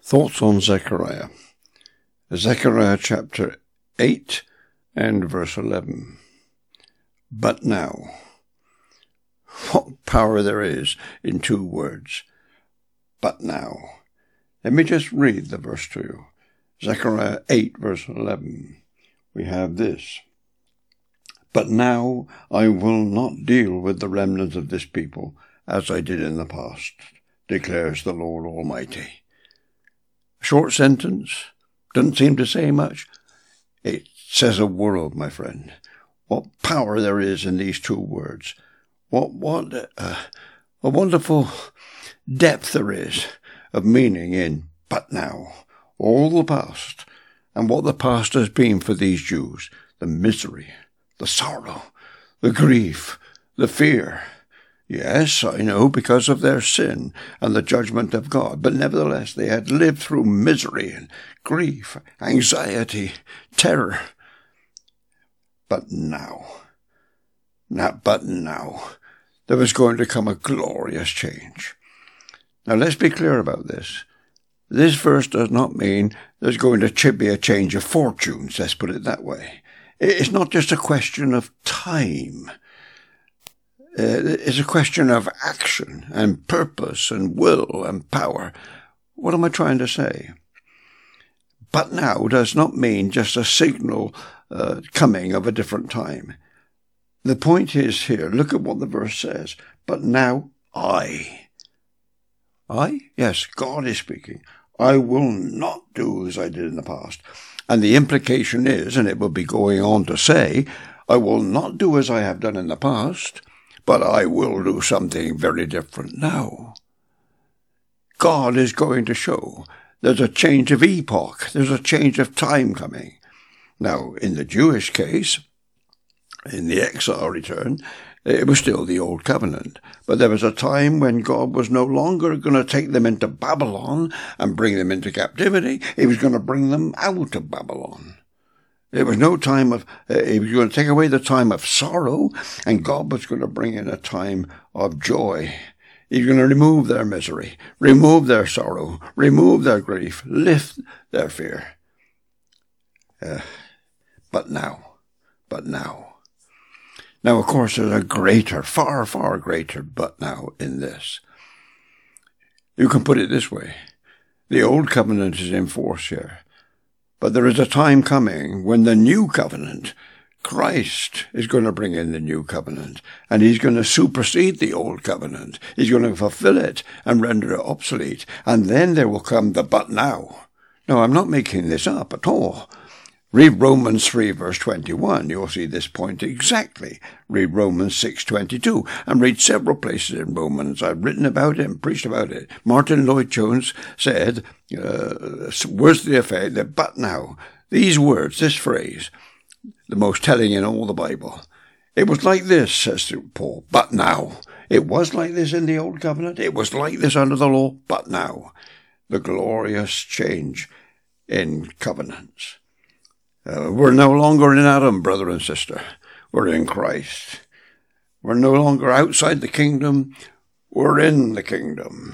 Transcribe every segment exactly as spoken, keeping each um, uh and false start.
Thoughts on Zechariah. Zechariah chapter eight and verse eleven. But now. What power there is in two words. But now. Let me just read the verse to you. Zechariah eight verse eleven. We have this. But now I will not deal with the remnant of this people as I did in the past, declares the Lord Almighty. Short sentence, doesn't seem to say much. It says a world, my friend. What power there is in these two words. What what uh, a wonderful depth there is of meaning in but now. All the past, and what the past has been for these Jews. The misery, the sorrow, the grief, the fear. Yes, I know, because of their sin and the judgment of God, but nevertheless they had lived through misery and grief, anxiety, terror. But now, not but now, there was going to come a glorious change. Now let's be clear about this. This verse does not mean there's going to be a change of fortunes, let's put it that way. It's not just a question of time. Uh, it's a question of action and purpose and will and power. What am I trying to say? But now does not mean just a signal uh, coming of a different time. The point is here, look at what the verse says. But now I. I? Yes, God is speaking. I will not do as I did in the past. And the implication is, and it will be going on to say, I will not do as I have done in the past, but I will do something very different now. God is going to show there's a change of epoch, there's a change of time coming. Now, in the Jewish case, in the exile return, it was still the old covenant, but there was a time when God was no longer going to take them into Babylon and bring them into captivity. He was going to bring them out of Babylon. There was no time of, uh, he was going to take away the time of sorrow, and God was going to bring in a time of joy. He's going to remove their misery, remove their sorrow, remove their grief, lift their fear. Uh, but now, but now. Now, of course, there's a greater, far, far greater but now in this. You can put it this way. The old covenant is in force here. But there is a time coming when the new covenant, Christ, is going to bring in the new covenant, and he's going to supersede the old covenant. He's going to fulfill it and render it obsolete. And then there will come the but now. No, I'm not making this up at all. Read Romans three verse twenty-one. You'll see this point exactly. Read Romans six twenty-two and read several places in Romans. I've written about it and preached about it. Martin Lloyd-Jones said, uh, words to the effect that but now, these words, this phrase, the most telling in all the Bible. It was like this, says Paul, but now. It was like this in the old covenant. It was like this under the law, but now. The glorious change in covenants. Uh, we're no longer in Adam, brother and sister. We're in Christ. We're no longer outside the kingdom. We're in the kingdom.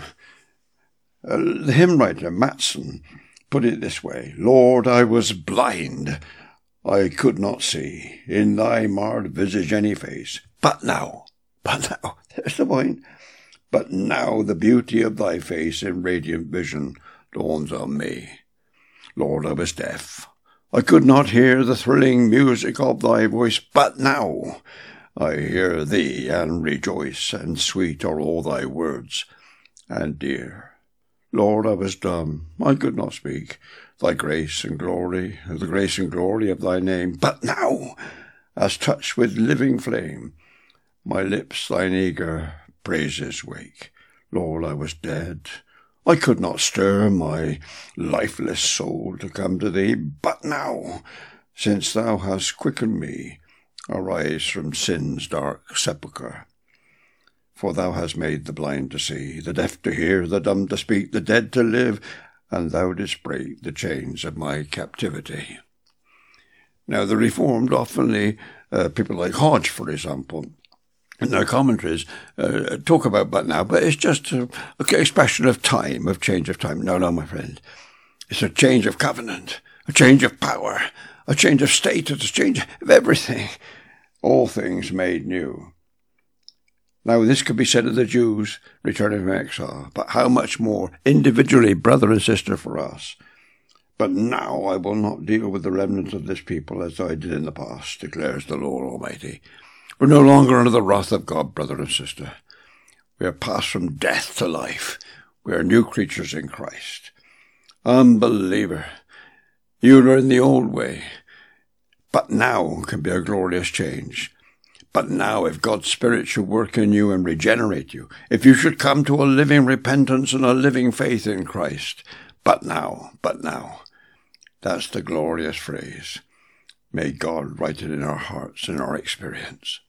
Uh, the hymn writer, Matson, put it this way. Lord, I was blind. I could not see in thy marred visage any face. But now, but now, there's the point. But now the beauty of thy face in radiant vision dawns on me. Lord, I was deaf. I could not hear the thrilling music of thy voice, but now I hear thee and rejoice, and sweet are all thy words, and dear. Lord, I was dumb, I could not speak, thy grace and glory, the grace and glory of thy name, but now, as touched with living flame, my lips thine eager praises wake. Lord, I was dead. I could not stir my lifeless soul to come to thee, but now, since thou hast quickened me, arise from sin's dark sepulchre. For thou hast made the blind to see, the deaf to hear, the dumb to speak, the dead to live, and thou didst break the chains of my captivity. Now the Reformed, oftenly, uh, people like Hodge, for example, in their commentaries uh, talk about but now, but it's just a, a expression of time, of change of time. No, no, my friend. It's a change of covenant, a change of power, a change of status, a change of everything. All things made new. Now, this could be said of the Jews returning from exile, but how much more individually, brother and sister, for us. But now I will not deal with the remnant of this people as I did in the past, declares the Lord Almighty. We're no longer under the wrath of God, brother and sister. We are passed from death to life. We are new creatures in Christ. Unbeliever, you were in the old way, but now can be a glorious change. But now, if God's Spirit should work in you and regenerate you, if you should come to a living repentance and a living faith in Christ, but now, but now, that's the glorious phrase. May God write it in our hearts, in our experience.